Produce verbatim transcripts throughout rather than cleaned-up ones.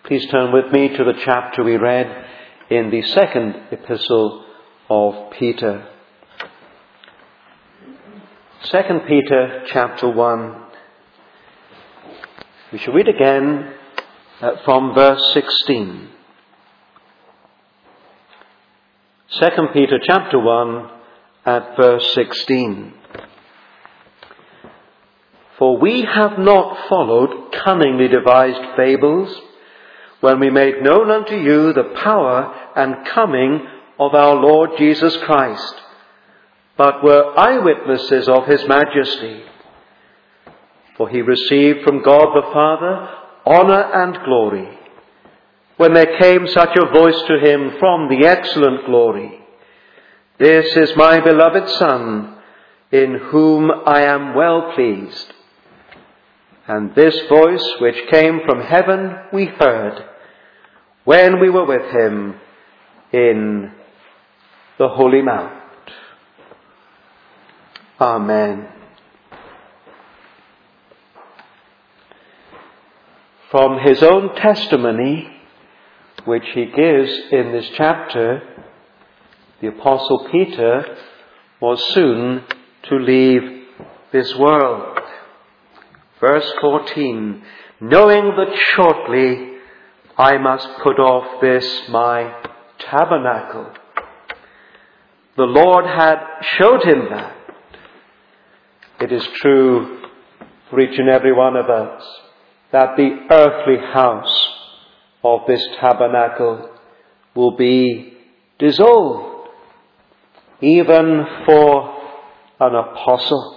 Please turn with me to the chapter we read in the second epistle of Peter. Second Peter chapter one. We shall read again uh, from verse sixteen. Second Peter chapter one at verse sixteen. For we have not followed cunningly devised fables when we made known unto you the power and coming of our Lord Jesus Christ, but were eyewitnesses of his majesty. For he received from God the Father honour and glory, when there came such a voice to him from the excellent glory, This is my beloved Son, in whom I am well pleased. And this voice which came from heaven we heard, when we were with him in the Holy Mount. Amen. From his own testimony, which he gives in this chapter, the Apostle Peter was soon to leave this world. Verse fourteen, knowing that shortly I must put off this my tabernacle. The Lord had showed him that. It is true for each and every one of us that the earthly house of this tabernacle will be dissolved, even for an apostle.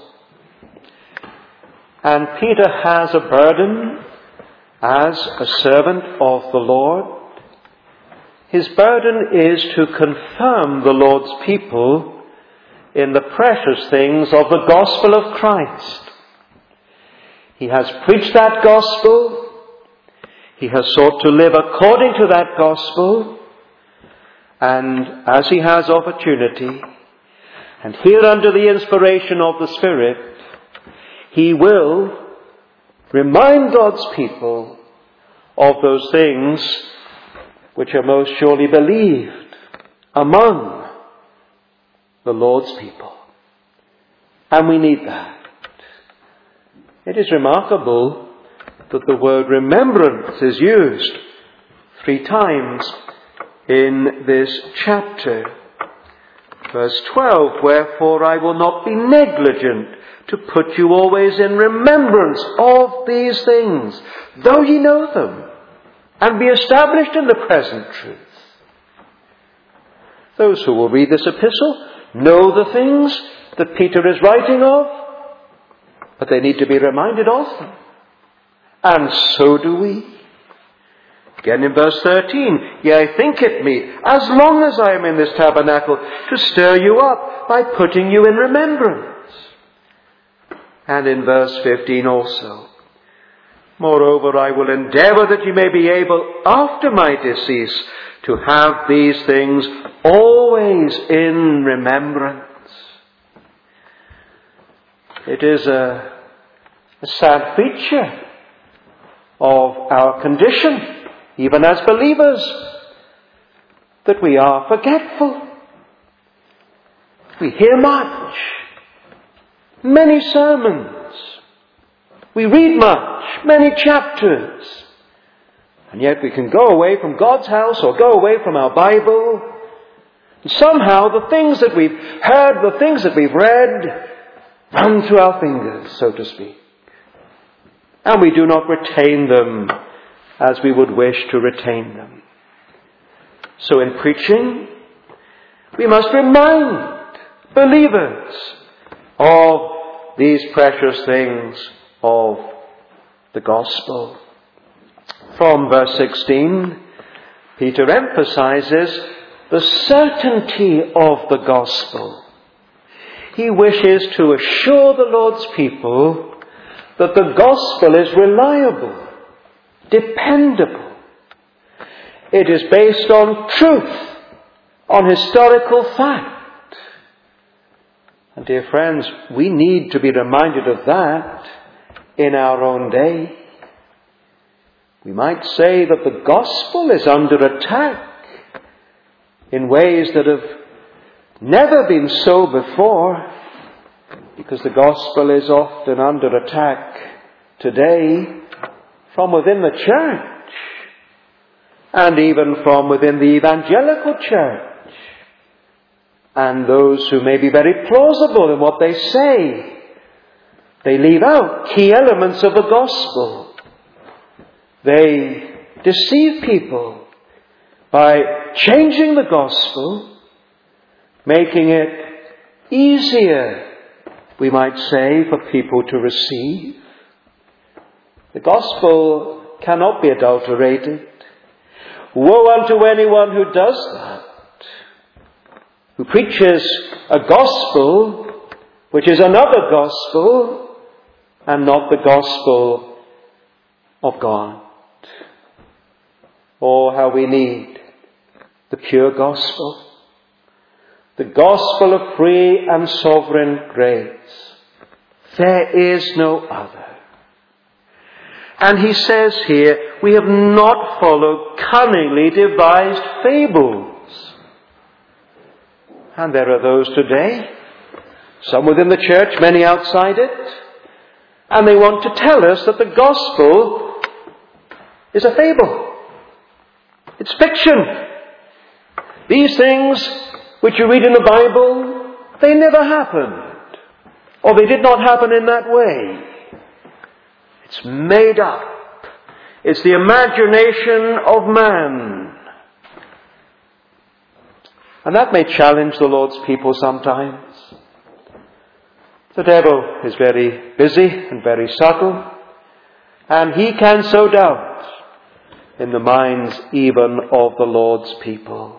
And Peter has a burden as a servant of the Lord. His burden is to confirm the Lord's people in the precious things of the gospel of Christ. He has preached that gospel. He has sought to live according to that gospel. And as he has opportunity, and here under the inspiration of the Spirit, he will remind God's people of those things which are most surely believed among the Lord's people. And we need that. It is remarkable that the word remembrance is used three times in this chapter. Verse twelve, wherefore I will not be negligent to put you always in remembrance of these things, though ye know them, and be established in the present truth. Those who will read this epistle know the things that Peter is writing of, but they need to be reminded of them. And so do we. Again in verse thirteen, yea, think it me, as long as I am in this tabernacle, to stir you up by putting you in remembrance. And in verse fifteen also, moreover, I will endeavour that you may be able, after my decease, to have these things always in remembrance. It is a, a sad feature of our condition, even as believers, that we are forgetful. We hear much, many sermons. We read much, many chapters. And yet we can go away from God's house or go away from our Bible. And somehow the things that we've heard, the things that we've read, run through our fingers, so to speak. And we do not retain them as we would wish to retain them. So in preaching, we must remind believers of these precious things of the gospel. From verse sixteen, Peter emphasizes the certainty of the gospel. He wishes to assure the Lord's people that the gospel is reliable, dependable. It is based on truth, on historical fact. And dear friends, we need to be reminded of that in our own day. We might say that the gospel is under attack in ways that have never been so before, because the gospel is often under attack today from within the church and even from within the evangelical church. And those who may be very plausible in what they say, they leave out key elements of the gospel. They deceive people by changing the gospel, making it easier, we might say, for people to receive. The gospel cannot be adulterated. Woe unto anyone who does that, who preaches a gospel which is another gospel and not the gospel of God. Oh, how we need the pure gospel, the gospel of free and sovereign grace. There is no other. And he says here, we have not followed cunningly devised fables. And there are those today, some within the church, many outside it, and they want to tell us that the gospel is a fable. It's fiction. These things which you read in the Bible, they never happened, or they did not happen in that way. It's made up. It's the imagination of man. And that may challenge the Lord's people sometimes. The devil is very busy and very subtle, and he can sow doubt in the minds even of the Lord's people.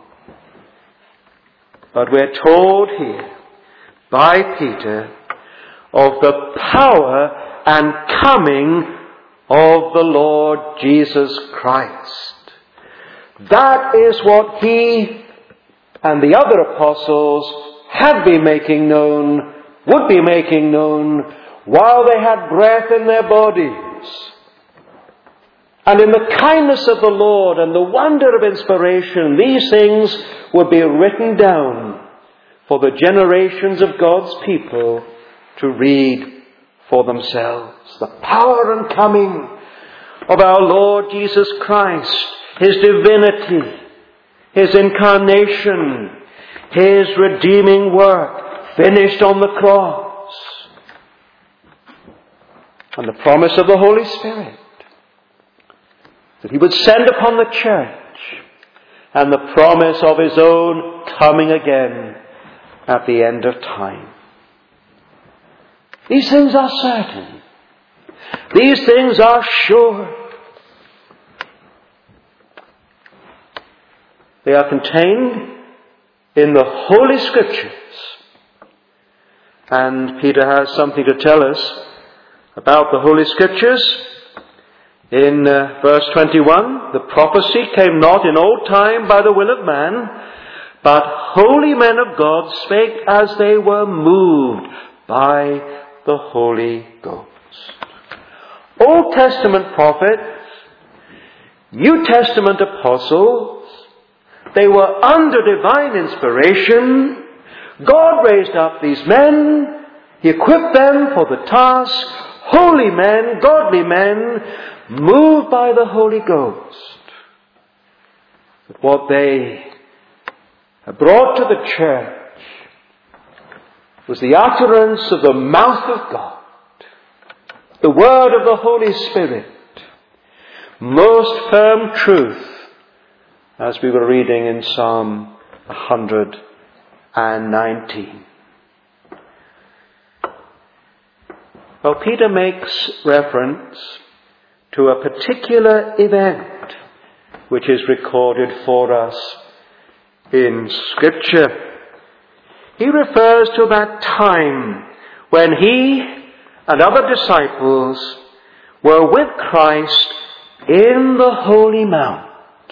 But we're told here by Peter of the power and coming of the Lord Jesus Christ. That is what he and the other apostles had been making known, would be making known, while they had breath in their bodies. And in the kindness of the Lord and the wonder of inspiration, these things would be written down for the generations of God's people to read for themselves. The power and coming of our Lord Jesus Christ, His divinity, His incarnation, His redeeming work finished on the cross, and the promise of the Holy Spirit that He would send upon the church, and the promise of His own coming again at the end of time. These things are certain. These things are sure. They are contained in the Holy Scriptures. And Peter has something to tell us about the Holy Scriptures. In uh, verse twenty-one, the prophecy came not in old time by the will of man, but holy men of God spake as they were moved by the Holy Ghost. Old Testament prophets, New Testament apostles, they were under divine inspiration. God raised up these men. He equipped them for the task. Holy men, godly men, moved by the Holy Ghost. But what they have brought to the church was the utterance of the mouth of God, the word of the Holy Spirit, most firm truth, as we were reading in Psalm one hundred nineteen. Well, Peter makes reference to a particular event which is recorded for us in Scripture. He refers to that time when he and other disciples were with Christ in the Holy Mount.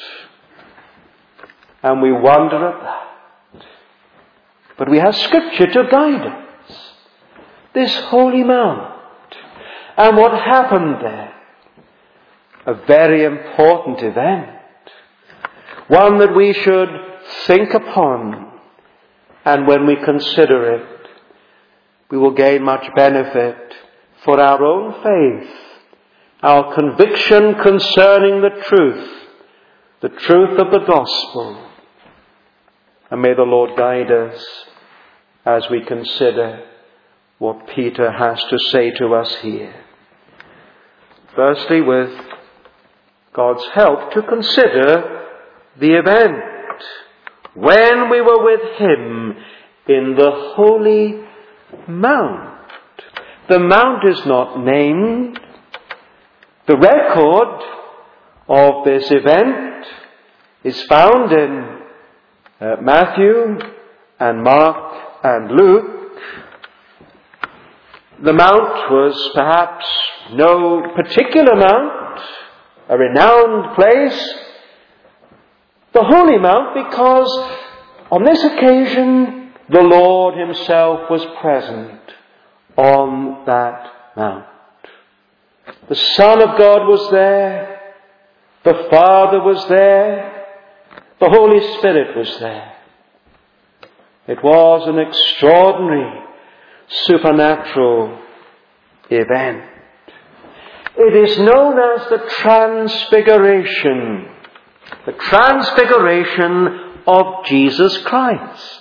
And we wonder at that. But we have Scripture to guide us. This Holy Mount and what happened there. a very important event, one that we should think upon, and when we consider it, we will gain much benefit for our own faith, our conviction concerning the truth, the truth of the gospel. And may the Lord guide us as we consider what Peter has to say to us here. Firstly, with God's help, to consider the event when we were with him in the Holy Mount. The mount is not named. The record of this event is found in uh, Matthew and Mark and Luke. The mount was perhaps no particular mount, a renowned place, the Holy Mount, because on this occasion the Lord himself was present on that mount. The Son of God was there, the Father was there, the Holy Spirit was there. It was an extraordinary supernatural event. It is known as the Transfiguration, the Transfiguration of Jesus Christ.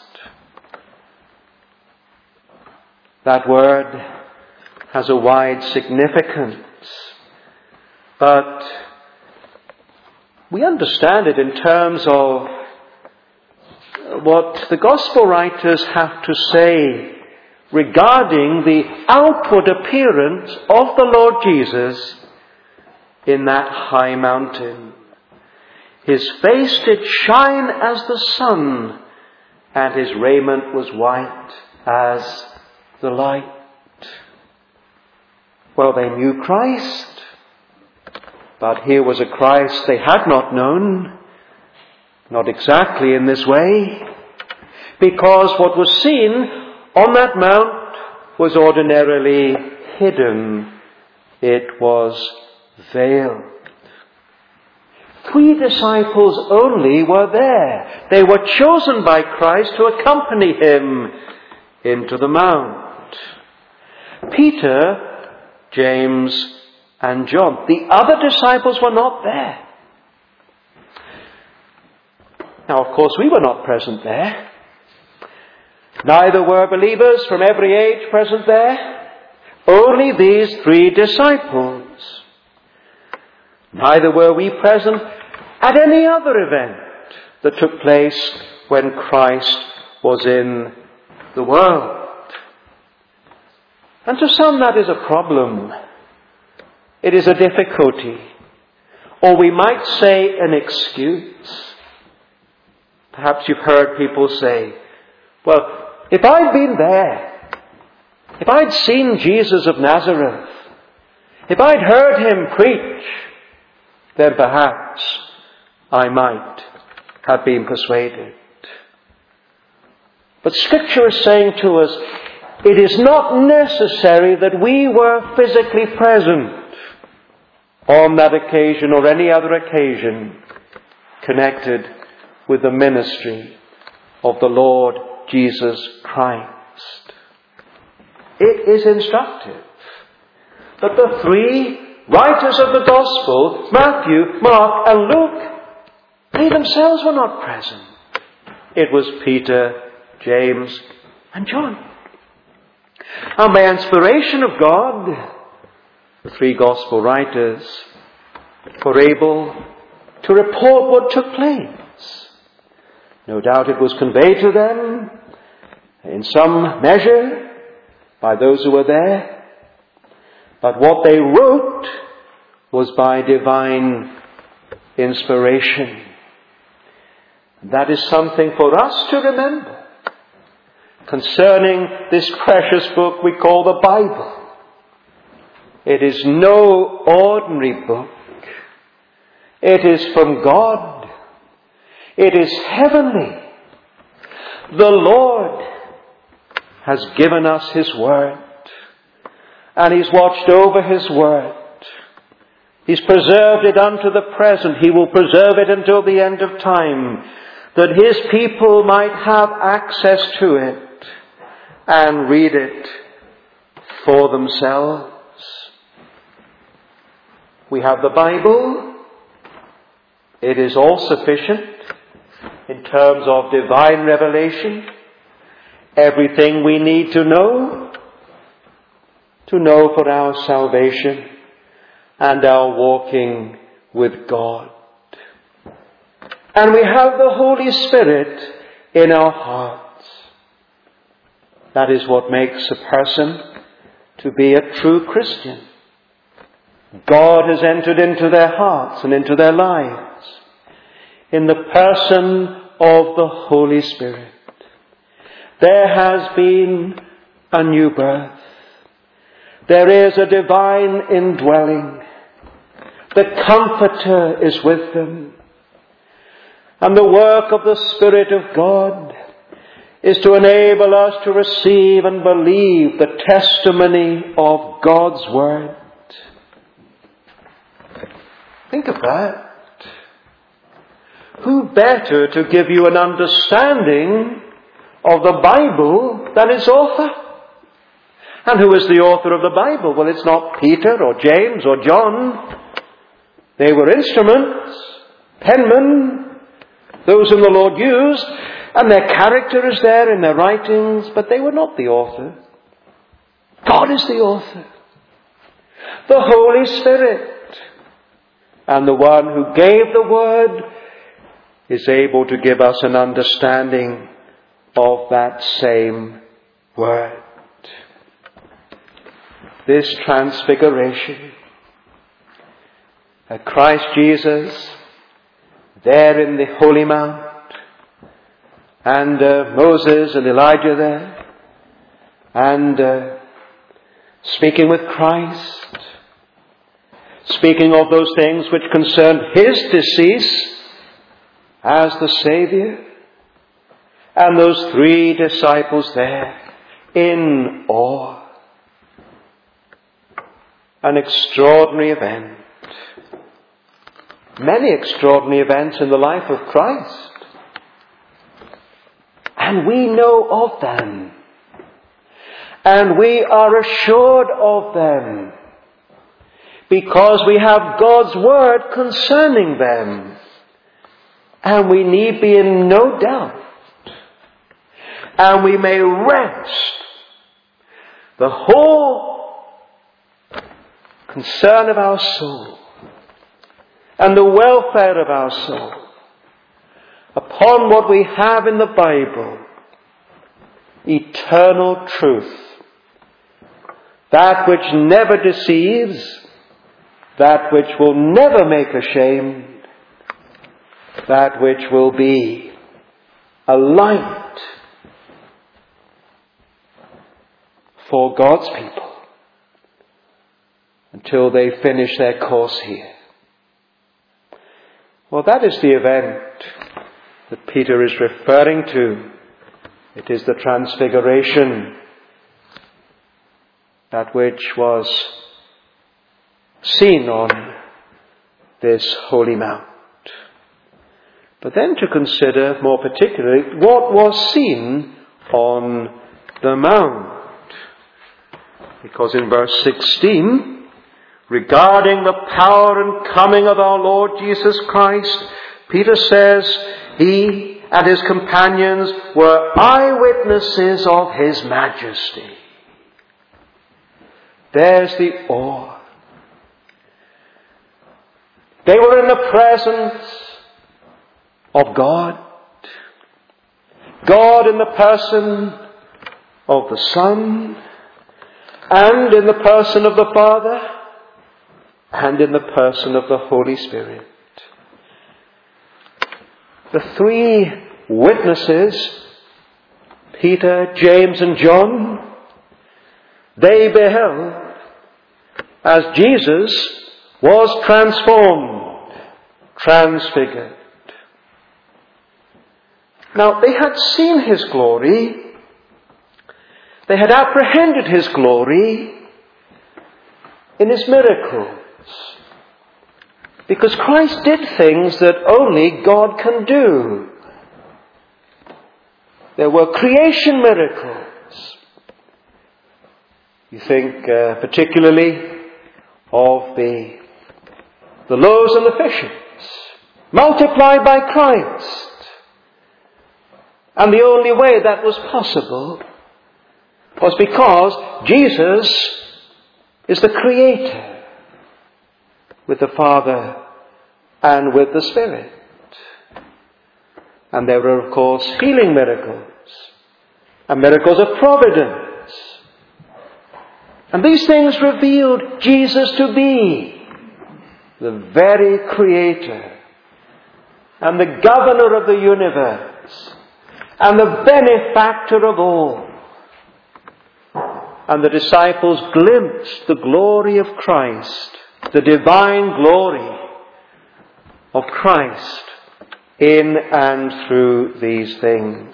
That word has a wide significance, but we understand it in terms of what the Gospel writers have to say regarding the outward appearance of the Lord Jesus in that high mountain. His face did shine as the sun, and his raiment was white as the light. Well, they knew Christ, but here was a Christ they had not known, not exactly in this way, because what was seen on that mount was ordinarily hidden. It was veiled. Three disciples only were there. They were chosen by Christ to accompany him into the mount. Peter, James, and John. The other disciples were not there. Now, of course, we were not present there. Neither were believers from every age present there. Only these three disciples. Neither were we present at any other event that took place when Christ was in the world. And to some that is a problem. It is a difficulty. Or we might say an excuse. Perhaps you've heard people say, well, if I'd been there, if I'd seen Jesus of Nazareth, if I'd heard him preach, then perhaps I might have been persuaded. But Scripture is saying to us, it is not necessary that we were physically present on that occasion or any other occasion connected with the ministry of the Lord Jesus Christ. It is instructive that the three writers of the Gospel, Matthew, Mark, and Luke, they themselves were not present. It was Peter, James, and John. And by inspiration of God, the three Gospel writers were able to report what took place. No doubt it was conveyed to them in some measure by those who were there. But what they wrote was by divine inspiration. That is something for us to remember concerning this precious book we call the Bible. It is no ordinary book. It is from God. It is heavenly. The Lord has given us his word, and he's watched over his word He's preserved it unto the present. He will preserve it until the end of time, that his people might have access to it and read it for themselves. We have the Bible. It is all sufficient in terms of divine revelation. Everything we need to know, to know for our salvation and our walking with God. And we have the Holy Spirit in our hearts. That is what makes a person to be a true Christian. God has entered into their hearts and into their lives in the person of the Holy Spirit. There has been a new birth. There is a divine indwelling. The Comforter is with them. And the work of the Spirit of God is to enable us to receive and believe the testimony of God's Word. Think of that. Who better to give you an understanding of the Bible than its author? And who is the author of the Bible? Well, it's not Peter or James or John. They were instruments, penmen, those whom the Lord used, and their character is there in their writings, but they were not the author. God is the author. The Holy Spirit. And the one who gave the Word is able to give us an understanding of that same Word. This transfiguration, that Christ Jesus there in the Holy Mount, and uh, Moses and Elijah there, and uh, speaking with Christ, speaking of those things which concerned his decease as the Saviour, and those three disciples there in awe. An extraordinary event. Many extraordinary events in the life of Christ. And we know of them. And we are assured of them. Because we have God's Word concerning them. And we need be in no doubt. And we may rest the whole concern of our soul and the welfare of our soul upon what we have in the Bible, eternal truth, that which never deceives, that which will never make ashamed, that which will be a light for God's people until they finish their course here. Well, that is the event that Peter is referring to. It is the transfiguration, that which was seen on this holy mount. But then to consider more particularly what was seen on the mount. Because in verse sixteen, regarding the power and coming of our Lord Jesus Christ, Peter says he and his companions were eyewitnesses of his majesty. There's the awe. They were in the presence of God. God in the person of the Son, and in the person of the Father, and in the person of the Holy Spirit. The three witnesses, Peter, James, and John, they beheld as Jesus was transformed, transfigured. Now, they had seen his glory. They had apprehended his glory in his miracles. Because Christ did things that only God can do. There were creation miracles. You think uh, particularly of the, the loaves and the fishes, multiplied by Christ. And the only way that was possible was because Jesus is the Creator, with the Father and with the Spirit. And there were, of course, healing miracles and miracles of providence. And these things revealed Jesus to be the very Creator and the Governor of the universe and the benefactor of all. And the disciples glimpsed the glory of Christ, the divine glory of Christ in and through these things.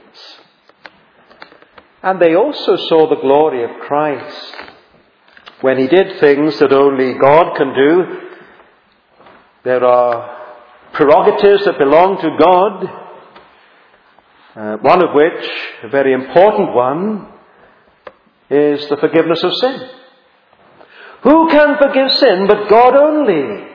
And they also saw the glory of Christ when he did things that only God can do. There are prerogatives that belong to God, uh, one of which, a very important one, is the forgiveness of sin. Who can forgive sin but God only?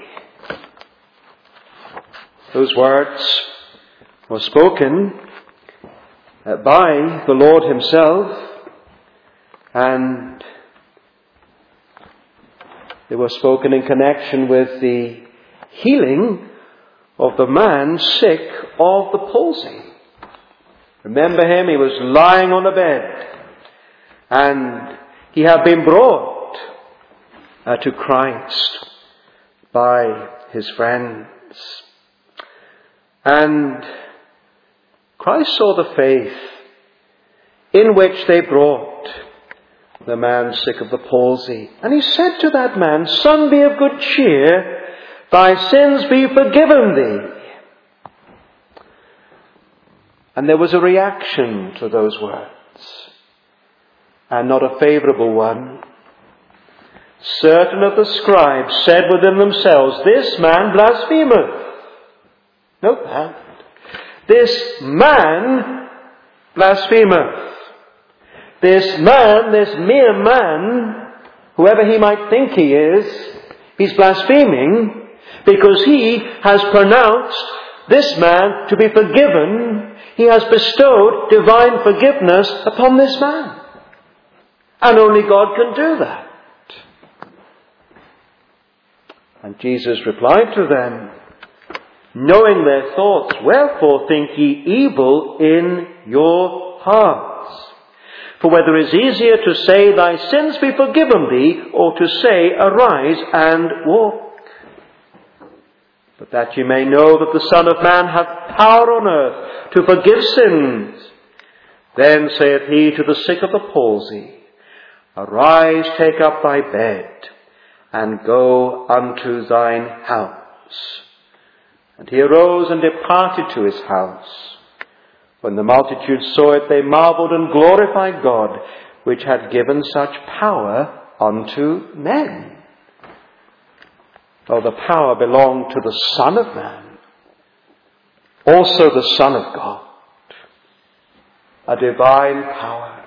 Those words were spoken by the Lord himself, and they were spoken in connection with the healing of the man sick of the palsy. Remember him? He was lying on a bed, and he had been brought uh, to Christ by his friends. And Christ saw the faith in which they brought the man sick of the palsy. And he said to that man, "Son, be of good cheer, thy sins be forgiven thee." And there was a reaction to those words, and not a favourable one. Certain of the scribes said within themselves, "This man blasphemeth." Note that. This man blasphemeth. This man, this mere man, whoever he might think he is, he's blaspheming because he has pronounced this man to be forgiven. He has bestowed divine forgiveness upon this man. And only God can do that. And Jesus replied to them, knowing their thoughts, "Wherefore think ye evil in your hearts? For whether it is easier to say, thy sins be forgiven thee, or to say, arise and walk? But that ye may know that the Son of Man hath power on earth to forgive sins. Then saith he to the sick of the palsy, Arise, take up thy bed, and go unto thine house. And he arose and departed to his house. When the multitude saw it, they marveled and glorified God, which had given such power unto men. Though the power belonged to the Son of Man, also the Son of God, a divine power.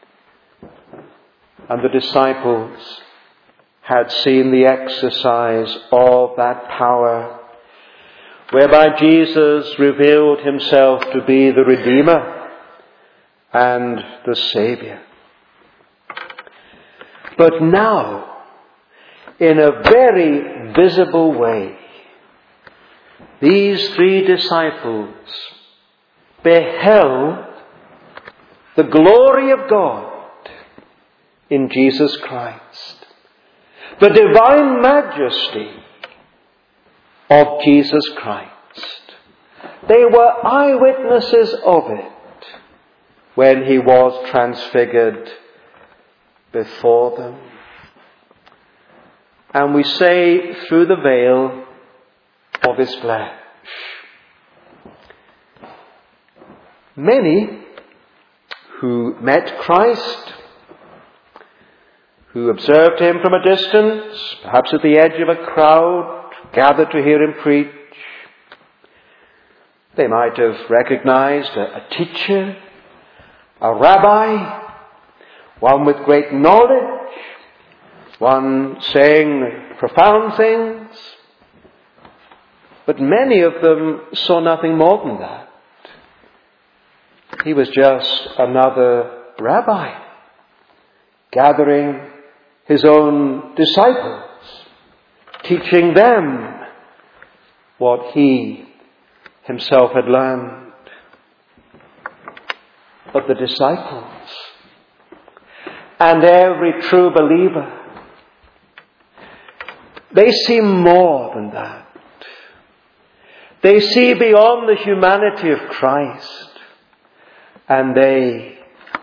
And the disciples had seen the exercise of that power, whereby Jesus revealed himself to be the Redeemer and the Saviour. But now, in a very visible way, these three disciples beheld the glory of God in Jesus Christ, the divine majesty of Jesus Christ. They were eyewitnesses of it when he was transfigured before them. And we say, through the veil of his flesh. Many who met Christ, who observed him from a distance, perhaps at the edge of a crowd, gathered to hear him preach. They might have recognized a, a teacher, a rabbi, one with great knowledge, one saying profound things. But many of them saw nothing more than that. He was just another rabbi, gathering his own disciples, teaching them what he himself had learned. But the disciples and every true believer, they see more than that. They see beyond the humanity of Christ, and they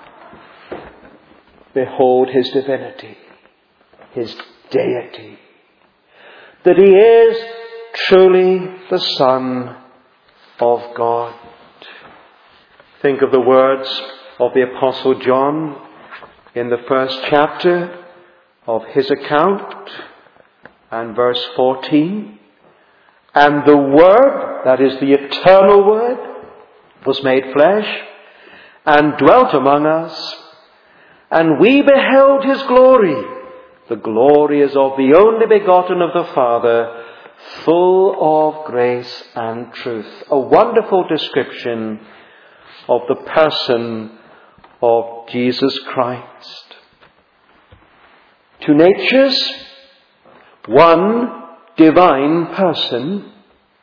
behold his divinity, his deity, that he is truly the Son of God. Think of the words of the Apostle John in the first chapter of his account and verse fourteen. And the Word, that is the eternal Word, was made flesh and dwelt among us, and we beheld his glory. The glory is of the only begotten of the Father, full of grace and truth. A wonderful description of the person of Jesus Christ. Two natures, one divine person,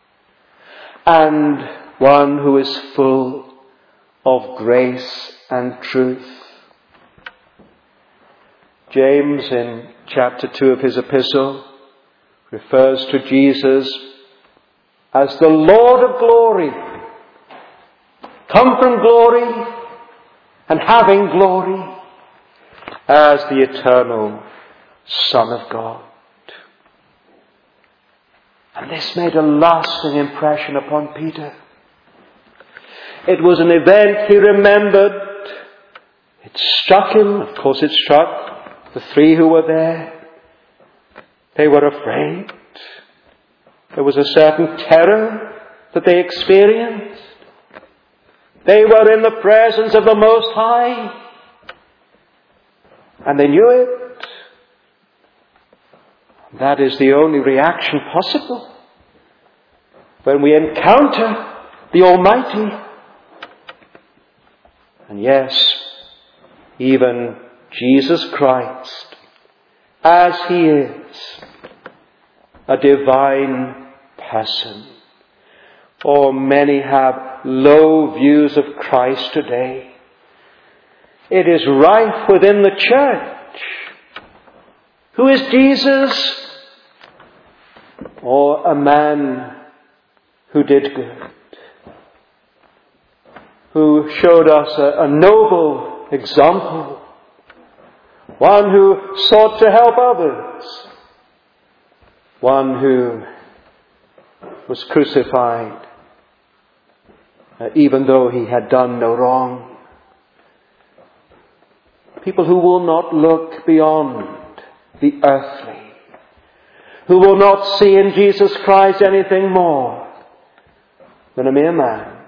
and one who is full of grace and truth. James, in chapter two of his epistle, refers to Jesus as the Lord of glory, come from glory and having glory, as the eternal Son of God. And this made a lasting impression upon Peter. It was an event he remembered. It struck him. Of course it struck the three who were there. They were afraid. There was a certain terror that they experienced. They were in the presence of the Most High. And they knew it. That is the only reaction possible when we encounter the Almighty. And yes, even Jesus Christ, as he is, a divine person. Oh, many have low views of Christ today. It is rife within the church. Who is Jesus? Or a man who did good, who showed us a, a noble example, one who sought to help others, one who was crucified uh, even though he had done no wrong. People who will not look beyond the earthly, who will not see in Jesus Christ anything more than a mere man.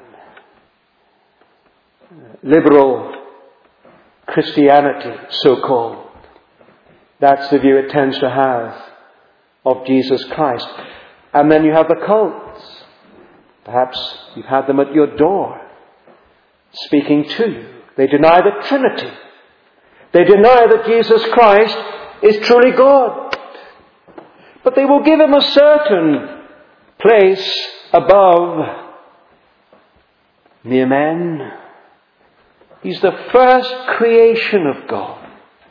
Liberal Christianity, so-called, that's the view it tends to have of Jesus Christ. And then you have the cults. Perhaps you've had them at your door, speaking to you. They deny the Trinity. They deny that Jesus Christ is truly God. But they will give him a certain place above mere men. He's the first creation of God.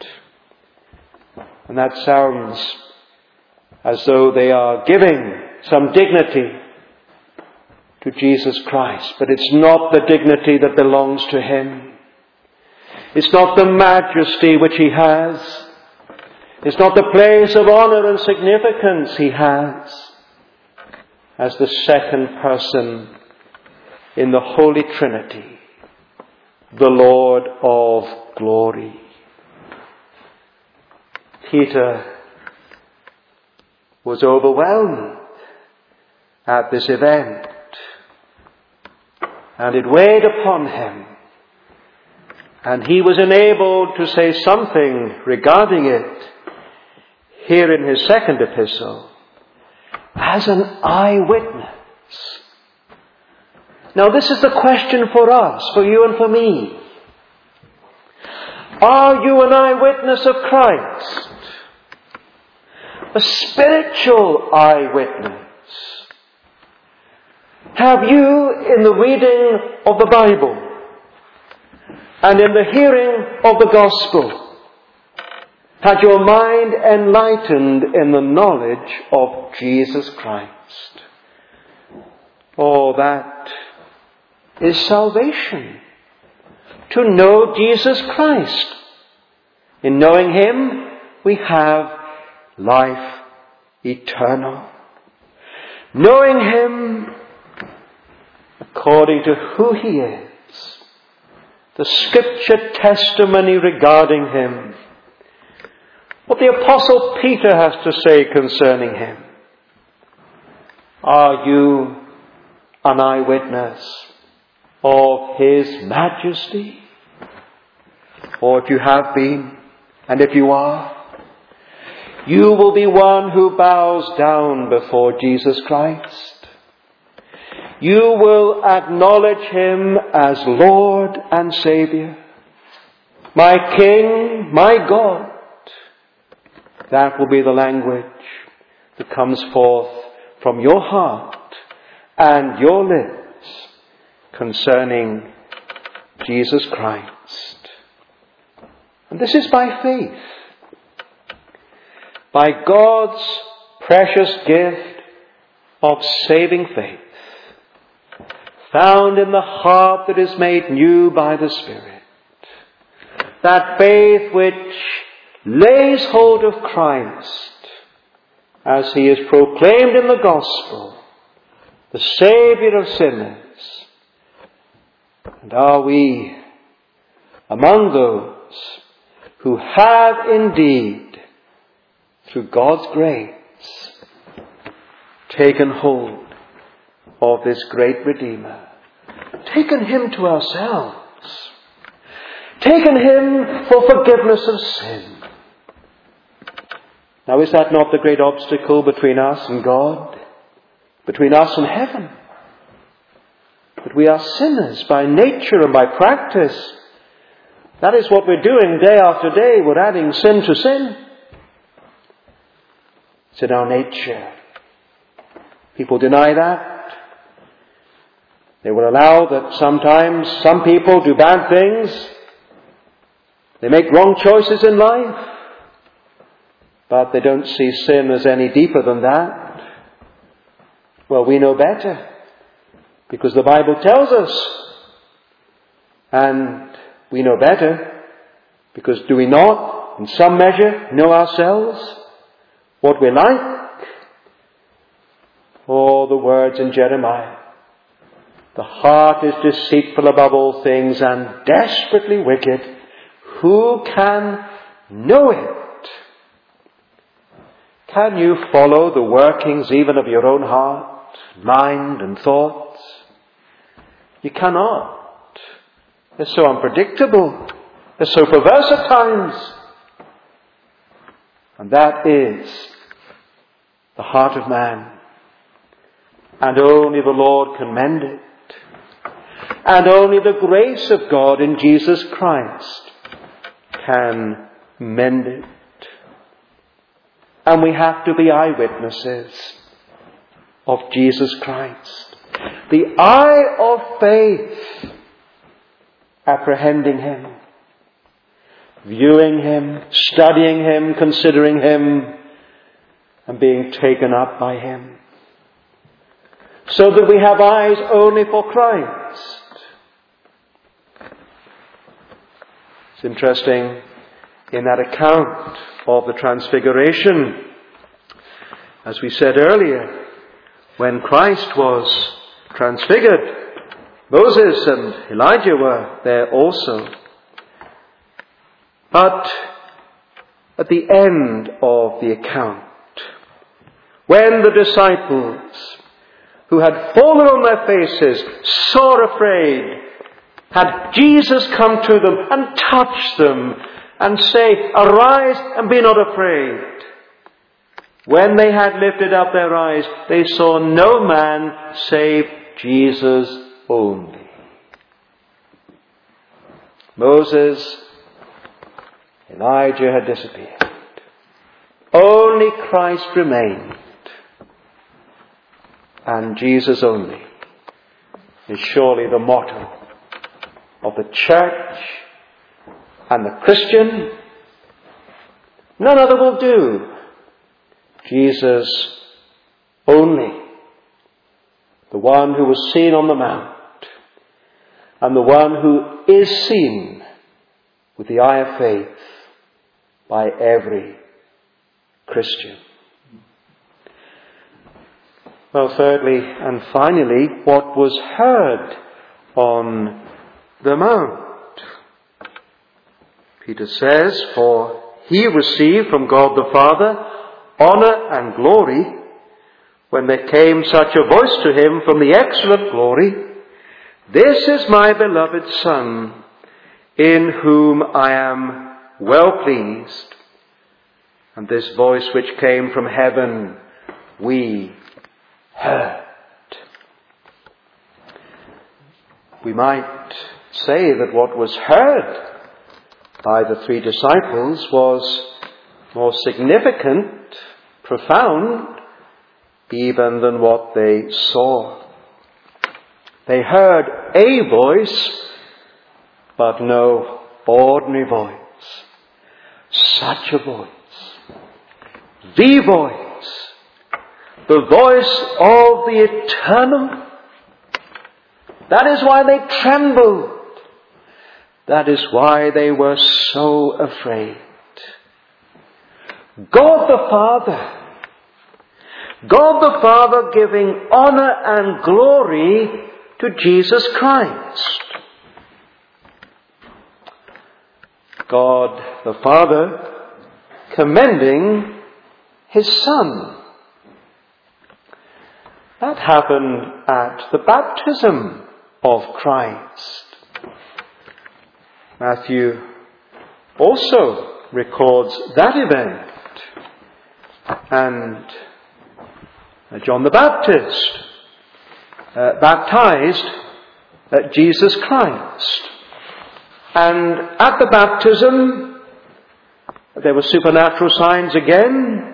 And that sounds as though they are giving some dignity to Jesus Christ. But it's not the dignity that belongs to him. It's not the majesty which he has. It's not the place of honor and significance he has as the second person in the Holy Trinity, the Lord of glory. Peter was overwhelmed at this event. And it weighed upon him. And he was enabled to say something regarding it here in his second epistle as an eyewitness. Now this is the question for us, for you and for me. Are you an eyewitness of Christ? A spiritual eyewitness? Have you, in the reading of the Bible and in the hearing of the gospel, had your mind enlightened in the knowledge of Jesus Christ? Oh, that is salvation. To know Jesus Christ. In knowing Him, we have life eternal. Knowing Him according to who He is. The Scripture testimony regarding Him. What the Apostle Peter has to say concerning Him. Are you an eyewitness of His majesty? Or if you have been, and if you are, you will be one who bows down before Jesus Christ. You will acknowledge Him as Lord and Saviour, my King, my God. That will be the language that comes forth from your heart and your lips concerning Jesus Christ. And this is by faith. By God's precious gift of saving faith, found in the heart that is made new by the Spirit. That faith which lays hold of Christ as He is proclaimed in the gospel, the Saviour of sinners. And are we among those who have indeed, through God's grace, taken hold of this great Redeemer, taken Him to ourselves, taken Him for forgiveness of sin? Now, is that not the great obstacle between us and God? Between us and heaven? That we are sinners by nature and by practice. That is what we're doing day after day. We're adding sin to sin. It's in our nature. People deny that. They will allow that sometimes some people do bad things. They make wrong choices in life. But they don't see sin as any deeper than that. Well, we know better. Because the Bible tells us. And we know better. Because do we not, in some measure, know ourselves? What we're like? Oh, the words in Jeremiah. The heart is deceitful above all things and desperately wicked. Who can know it? Can you follow the workings even of your own heart, mind and thoughts? You cannot. They're so unpredictable. They're so perverse at times. And that is the heart of man. And only the Lord can mend it. And only the grace of God in Jesus Christ can mend it. And we have to be eyewitnesses of Jesus Christ. The eye of faith, apprehending Him, viewing Him, studying Him, considering Him, and being taken up by Him. So that we have eyes only for Christ. It's interesting, in that account of the Transfiguration, as we said earlier, when Christ was transfigured, Moses and Elijah were there also. But at the end of the account, when the disciples who had fallen on their faces, sore afraid, had Jesus come to them and touch them and say, "Arise and be not afraid." When they had lifted up their eyes, they saw no man save Jesus only. Moses, Elijah had disappeared. Only Christ remained. And Jesus only is surely the motto of the church and the Christian. None other will do. Jesus only. The one who was seen on the mount, and the one who is seen with the eye of faith by every Christian. Well, thirdly and finally, what was heard on the mount. Peter says, "For he received from God the Father honour and glory when there came such a voice to him from the excellent glory, 'This is my beloved Son, in whom I am well pleased.' And this voice which came from heaven we heard." We might say that what was heard by the three disciples was more significant, profound, even than what they saw. They heard a voice, but no ordinary voice. Such a voice. The voice. The voice of the eternal. That is why they trembled. That is why they were so afraid. God the Father. God the Father giving honour and glory to Jesus Christ. God the Father commending his Son. That happened at the baptism of Christ. Matthew also records that event. And John the Baptist uh, baptized uh, Jesus Christ. And at the baptism, there were supernatural signs again.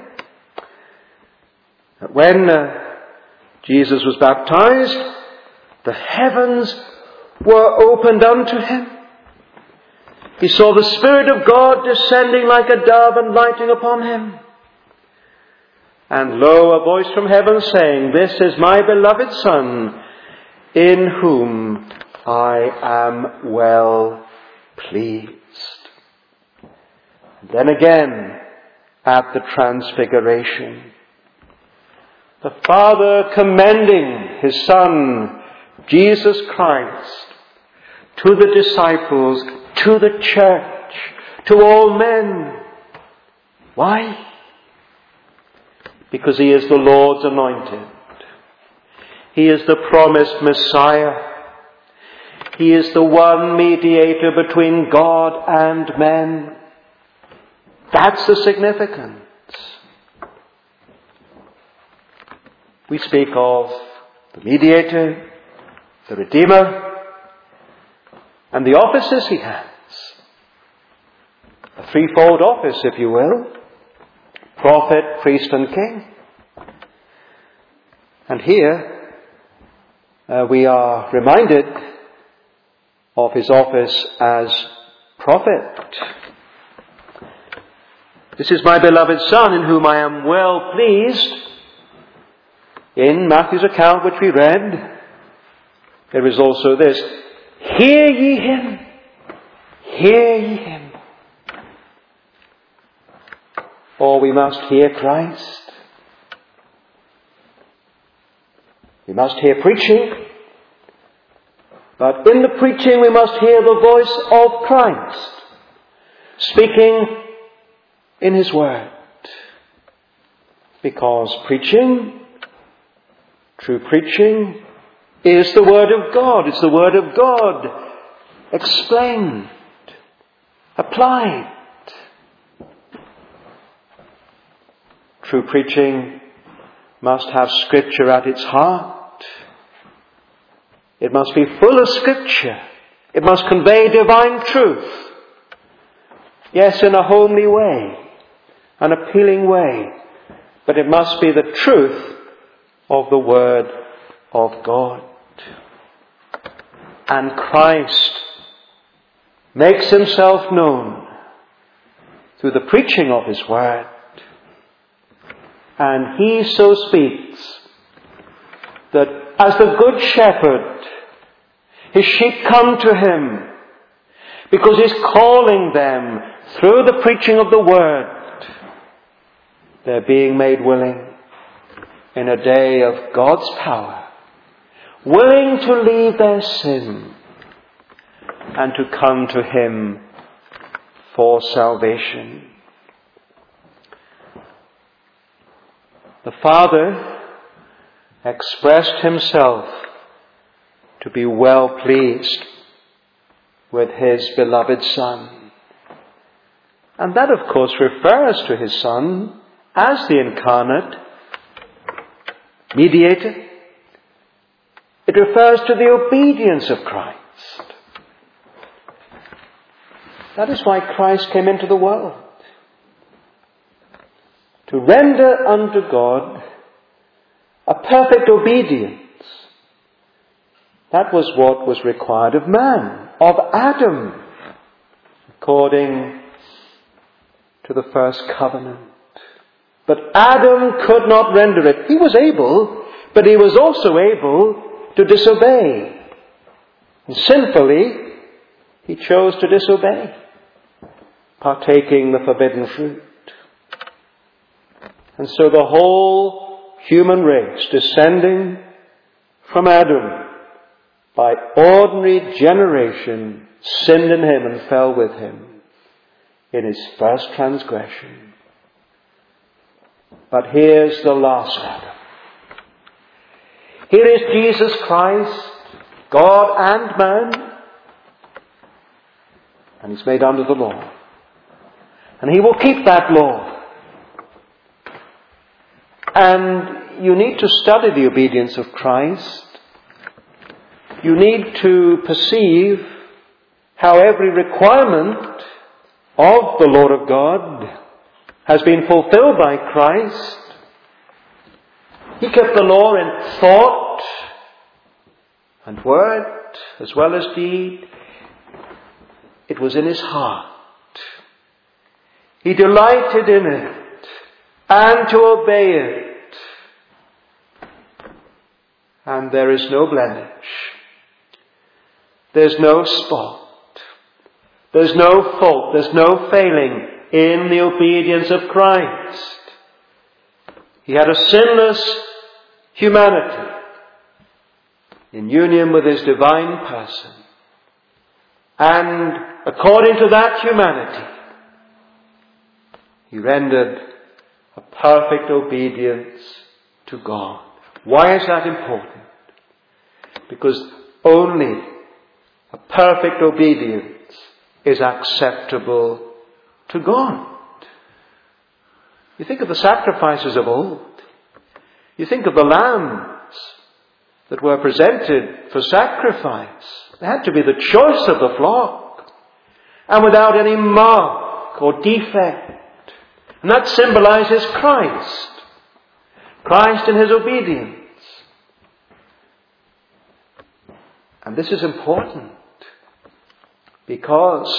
When uh, Jesus was baptized, the heavens were opened unto him. He saw the Spirit of God descending like a dove and lighting upon him. And lo, a voice from heaven saying, "This is my beloved Son, in whom I am well pleased." Then again, at the Transfiguration, the Father commending his Son, Jesus Christ, to the disciples, to the church, to all men. Why? Because he is the Lord's anointed. He is the promised Messiah. He is the one mediator between God and men. That's the significance. We speak of the mediator, the Redeemer, and the offices he has. A threefold office, if you will. Prophet, priest, and king. And here uh, we are reminded of his office as prophet. "This is my beloved Son, in whom I am well pleased." In Matthew's account, which we read, there is also this: "Hear ye him, hear ye him." Or we must hear Christ. We must hear preaching. But in the preaching we must hear the voice of Christ speaking in his word. Because preaching True preaching is the Word of God. It's the Word of God explained, applied. True preaching must have Scripture at its heart. It must be full of Scripture. It must convey divine truth. Yes, in a homely way, an appealing way, but it must be the truth of the Word of God. And Christ makes himself known through the preaching of his Word. And he so speaks that as the Good Shepherd, his sheep come to him because he's calling them through the preaching of the Word. They're being made willing in a day of God's power, willing to leave their sin and to come to him for salvation. The Father expressed himself to be well pleased with his beloved Son. And that, of course, refers to his Son as the incarnate mediator. It refers to the obedience of Christ. That is why Christ came into the world. To render unto God a perfect obedience. That was what was required of man, of Adam, according to the first covenant. But Adam could not render it. He was able, but he was also able to disobey. And sinfully, he chose to disobey, partaking the forbidden fruit. And so the whole human race, descending from Adam, by ordinary generation, sinned in him and fell with him in his first transgression. But here's the last Adam. Here is Jesus Christ, God and man, and he's made under the law. And he will keep that law. And you need to study the obedience of Christ. You need to perceive how every requirement of the Lord of God has been fulfilled by Christ. He kept the law in thought and word as well as deed. It was in his heart. He delighted in it and to obey it. And there is no blemish. There's no spot. There's no fault. There's no failing in the obedience of Christ. He had a sinless humanity in union with his divine person. And according to that humanity, he rendered a perfect obedience to God. Why is that important? Because only a perfect obedience is acceptable to God. You think of the sacrifices of old. You think of the lambs that were presented for sacrifice. They had to be the choice of the flock, and without any mark or defect. And that symbolizes Christ. Christ in his obedience. And this is important because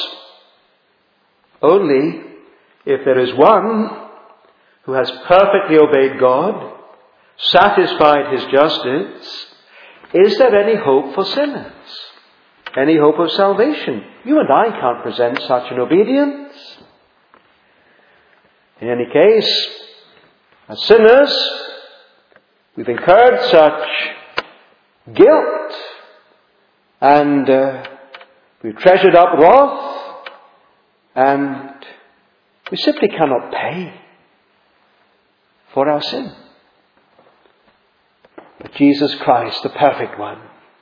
only if there is one who has perfectly obeyed God, satisfied his justice, is there any hope for sinners? Any hope of salvation? You and I can't present such an obedience. In any case, as sinners, we've incurred such guilt and uh, we've treasured up wrath and we simply cannot pay for our sin. but Jesus Christ, the perfect one,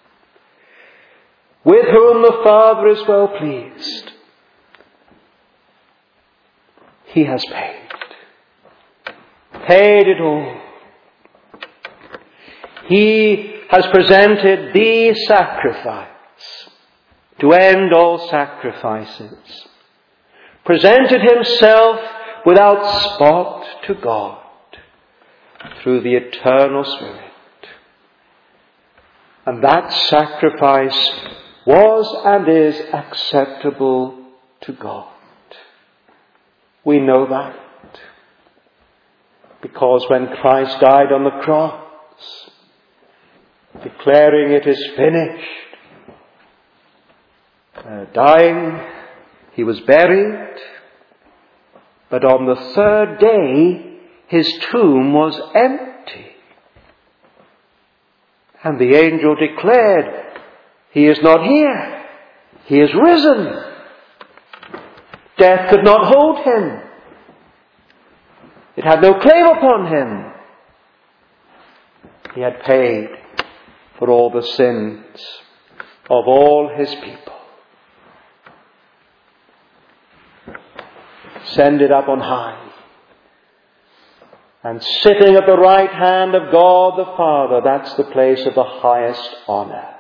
with whom the Father is well pleased, he has paid. Paid it all. He has presented the sacrifice to end all sacrifices. Presented himself without spot to God through the eternal Spirit. And that sacrifice was and is acceptable to God. We know that because when Christ died on the cross, declaring it is finished, uh, dying, he was buried, but on the third day his tomb was empty. And the angel declared, he is not here, he is risen. Death could not hold him. It had no claim upon him. He had paid for all the sins of all his people. Ascended up on high, and sitting at the right hand of God the Father, that's the place of the highest honour.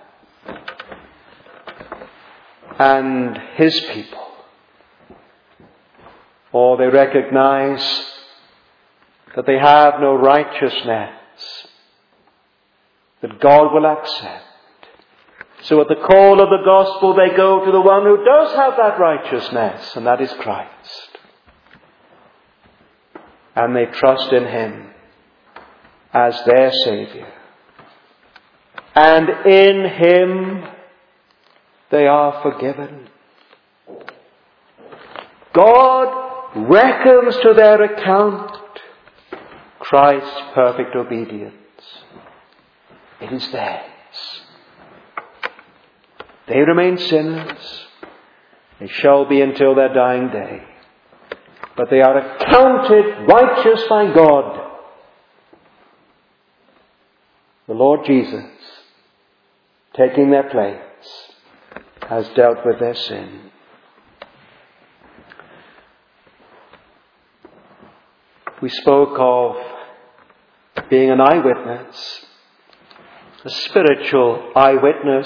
And his people, or they recognize that they have no righteousness that God will accept. So at the call of the gospel they go to the one who does have that righteousness, and that is Christ. And they trust in him as their Saviour. And in him they are forgiven. God reckons to their account Christ's perfect obedience. It is theirs. They remain sinners. They shall be until their dying day. But they are accounted righteous by God. The Lord Jesus, taking their place, has dealt with their sin. We spoke of being an eyewitness, a spiritual eyewitness,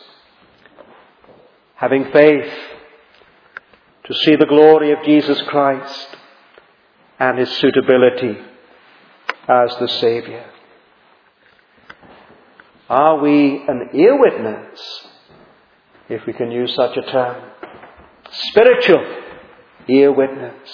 having faith to see the glory of Jesus Christ and his suitability as the Saviour. Are we an ear witness, if we can use such a term? Spiritual ear witness.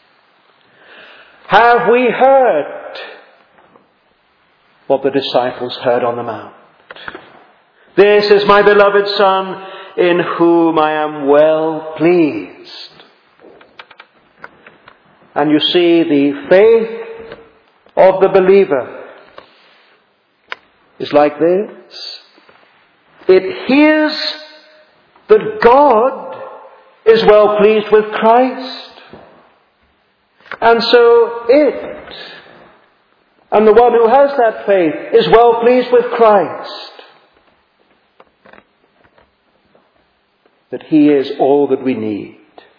Have we heard what the disciples heard on the Mount? This is my beloved Son, in whom I am well pleased. And you see, the faith of the believer is like this. It hears that God is well pleased with Christ. And so it, and the one who has that faith, is well pleased with Christ. That he is all that we need.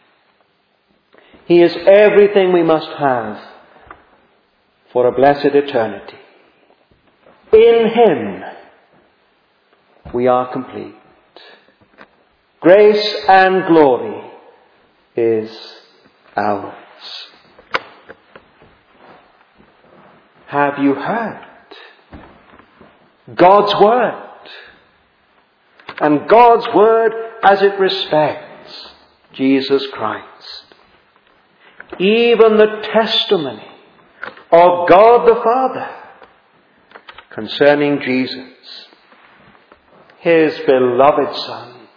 He is everything we must have for a blessed eternity. In him we are complete. Grace and glory is ours. Have you heard God's word? And God's word as it respects Jesus Christ. Even the testimony of God the Father concerning Jesus, his beloved Son,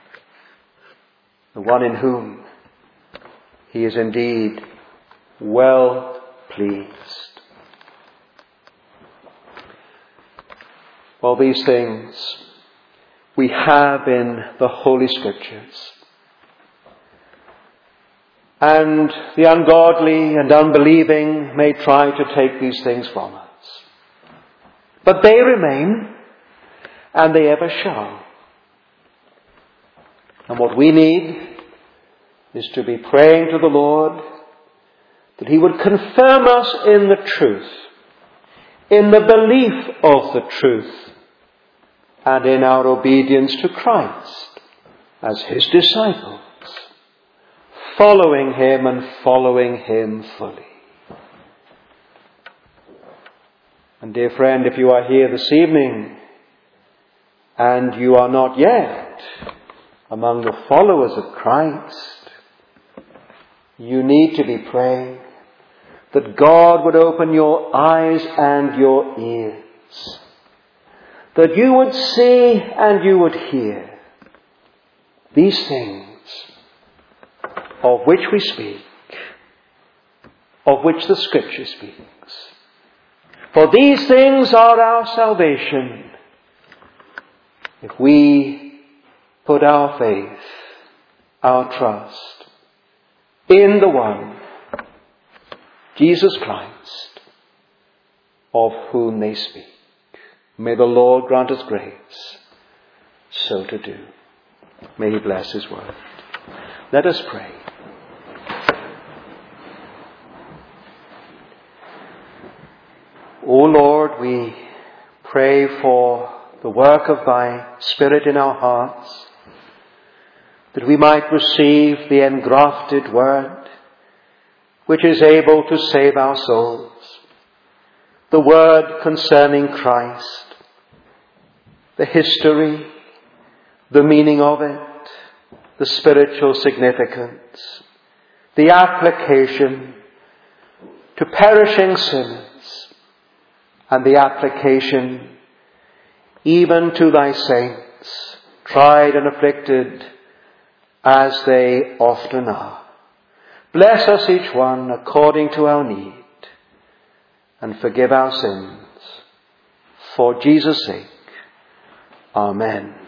the one in whom he is indeed well pleased. Well, these things we have in the Holy Scriptures. And the ungodly and unbelieving may try to take these things from us. But they remain, and they ever shall. And what we need is to be praying to the Lord that He would confirm us in the truth, in the belief of the truth, and in our obedience to Christ as His disciples, following Him and following Him fully. And dear friend, if you are here this evening and you are not yet among the followers of Christ, you need to be praying that God would open your eyes and your ears, that you would see and you would hear these things of which we speak, of which the Scripture speaks. For these things are our salvation, if we put our faith, our trust in the one, Jesus Christ, of whom they speak. May the Lord grant us grace so to do. May He bless His word. Let us pray. O Lord, we pray for the work of Thy Spirit in our hearts, that we might receive the engrafted word, which is able to save our souls, the word concerning Christ, the history, the meaning of it, the spiritual significance, the application to perishing sinners, and the application even to Thy saints, tried and afflicted as they often are. Bless us each one according to our need, and forgive our sins. For Jesus' sake. Amen.